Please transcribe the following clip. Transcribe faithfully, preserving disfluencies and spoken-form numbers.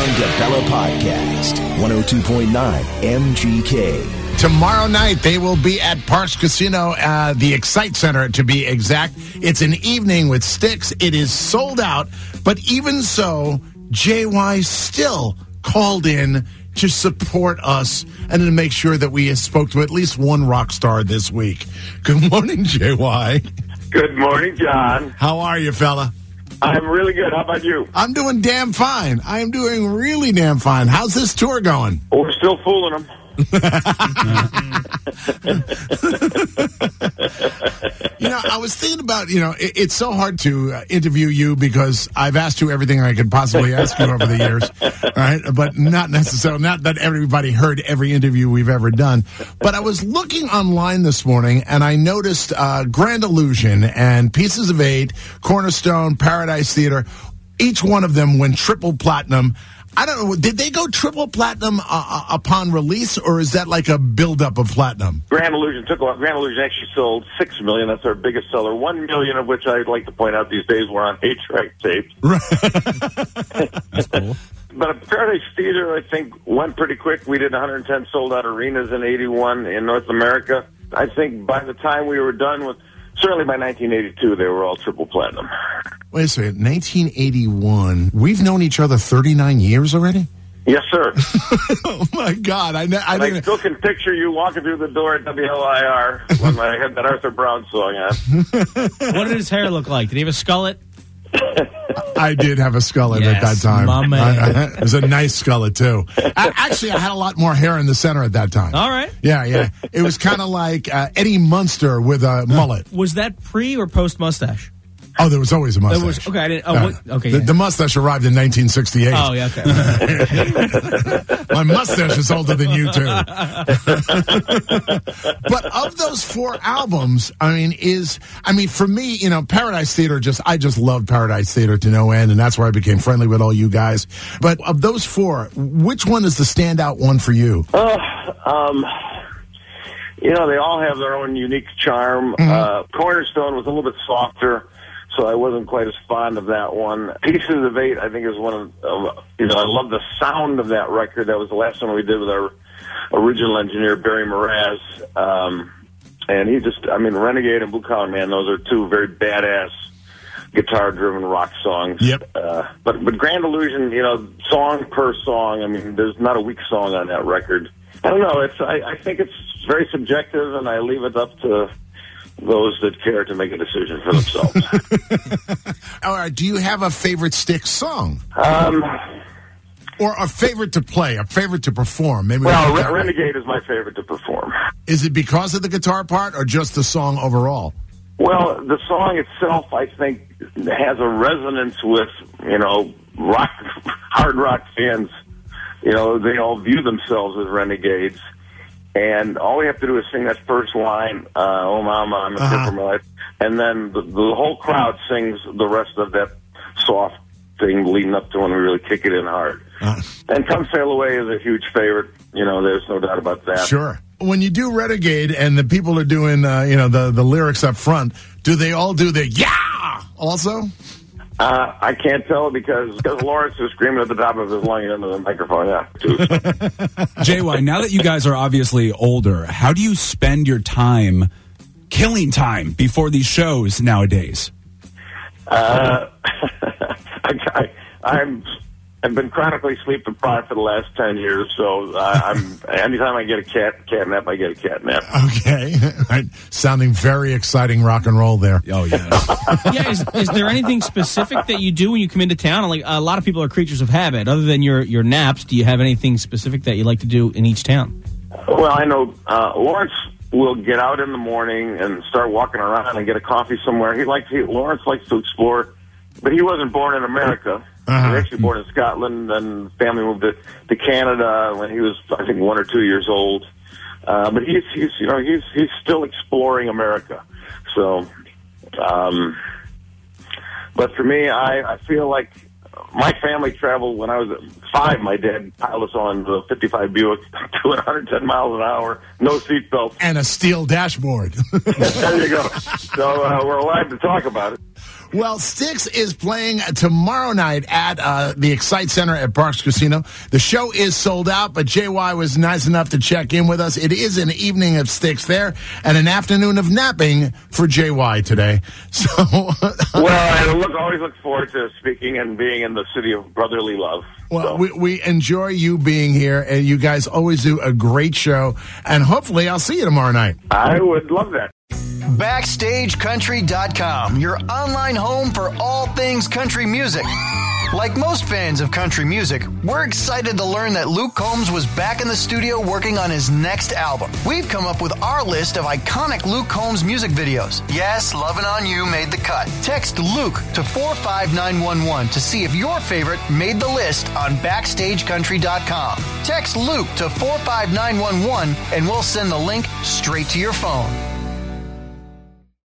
John DeBella Podcast, one oh two point nine M G K. Tomorrow night, they will be at Parks Casino, uh, the Excite Center to be exact. It's an evening with Styx. It is sold out, but even so, J Y still called in to support us and to make sure that we spoke to at least one rock star this week. Good morning, J Y. Good morning, John. How are you, fella? I'm really good. How about you? I'm doing damn fine. I am doing really damn fine. How's this tour going? Well, we're still fooling them. You know, I was thinking about, you know, it, it's so hard to uh, interview you because I've asked you everything I could possibly ask you over the years, right? But not necessarily, not that everybody heard every interview we've ever done. But I was looking online this morning and I noticed uh, Grand Illusion and Pieces of Eight, Cornerstone, Paradise Theater, each one of them went triple platinum. I don't know. Did they go triple platinum uh, upon release, or is that like a buildup of platinum? Grand Illusion took a lot. Grand Illusion actually sold six million. That's our biggest seller. One million of which I'd like to point out these days were on eight-track tapes. Right. That's cool. But Paradise Theater, I think, went pretty quick. We did one hundred ten sold-out arenas in eighty-one in North America. I think by the time we were done with, certainly by nineteen eighty-two, they were all triple platinum. Wait a second. nineteen eighty-one. We've known each other thirty-nine years already? Yes, sir. Oh, my God. I, I, I still can picture you walking through the door at W L I R when I had that Arthur Brown song on. What did his hair look like? Did he have a skullet? I did have a skullet Yes, at that time. my man. I, I, it was a nice skullet, too. I, actually, I had a lot more hair in the center at that time. All right. Yeah, yeah. It was kind of like uh, Eddie Munster with a mullet. Was that pre or post mustache? Oh, there was always a mustache. There was, okay, I didn't. Oh, Uh, what, okay. the, Yeah. the mustache arrived in nineteen sixty-eight. Oh, yeah, okay. My mustache is older than you, too. But of those four albums, I mean, is, I mean, for me, you know, Paradise Theater, just, I just love Paradise Theater to no end, and that's where I became friendly with all you guys. But of those four, which one is the standout one for you? Uh, um, you know, they all have their own unique charm. Mm-hmm. Uh, Cornerstone was a little bit softer, so I wasn't quite as fond of that one. Pieces of Eight, I think, is one of, uh, you know, I love the sound of that record. That was the last one we did with our original engineer, Barry Mraz. Um, and he just, I mean, Renegade and Blue Collar Man, those are two very badass guitar-driven rock songs. Yep. Uh, but, but Grand Illusion, you know, song per song, I mean, there's not a weak song on that record. I don't know. It's, I, I think it's very subjective, and I leave it up to those that care to make a decision for themselves. All right. Do you have a favorite Styx song? Um, Or a favorite to play, a favorite to perform? Maybe well, we Re- can- Renegade is my favorite to perform. Is it because of the guitar part or just the song overall? Well, the song itself, I think, has a resonance with, you know, rock, hard rock fans. You know, they all view themselves as renegades. And all we have to do is sing that first line, uh, oh, mama, I'm a Uh-huh. uh for my life. And then the, the whole crowd sings the rest of that soft thing leading up to when we really kick it in hard. Uh, And Come Sail Away is a huge favorite. You know, there's no doubt about that. Sure. When you do Renegade and the people are doing, uh, you know, the, the lyrics up front, do they all do the yeah also? Uh, I can't tell because, because Lawrence was screaming at the top of his lungs into the microphone. Yeah, too. J Y, now that you guys are obviously older, how do you spend your time killing time before these shows nowadays? Uh, I, I, I'm I've been chronically sleep deprived for the last ten years, so uh, I'm anytime I get a cat cat nap, I get a cat nap. Okay. Right. Sounding very exciting rock and roll there. Oh, yeah. Yeah, is, is there anything specific that you do when you come into town? Like a lot of people are creatures of habit. Other than your, your naps, do you have anything specific that you like to do in each town? Well, I know uh, Lawrence will get out in the morning and start walking around and get a coffee somewhere. He likes he, Lawrence likes to explore, but he wasn't born in America. Uh-huh. He was actually born in Scotland, and family moved to, to Canada when he was, I think, one or two years old. Uh, but he's, he's, you know, he's he's still exploring America. So, um, but for me, I, I feel like my family traveled when I was five. My dad piled us on the fifty-five Buick doing one hundred ten miles an hour, no seatbelt. And a steel dashboard. There you go. So uh, we're allowed to talk about it. Well, Styx is playing tomorrow night at uh, the Excite Center at Parks Casino. The show is sold out, but J Y was nice enough to check in with us. It is an evening of Styx there and an afternoon of napping for J Y today. So, well, I look, always look forward to speaking and being in the city of brotherly love. Well, so. we, we enjoy you being here, and you guys always do a great show, and hopefully I'll see you tomorrow night. I would love that. Backstage Country dot com, your online home for all things country music. Like most fans of country music, we're excited to learn that Luke Combs was back in the studio working on his next album. We've come up with our list of iconic Luke Combs music videos. Yes, Lovin' On You made the cut. Text Luke to four five nine one one to see if your favorite made the list on Backstage Country dot com. Text Luke to four five nine one one and we'll send the link straight to your phone.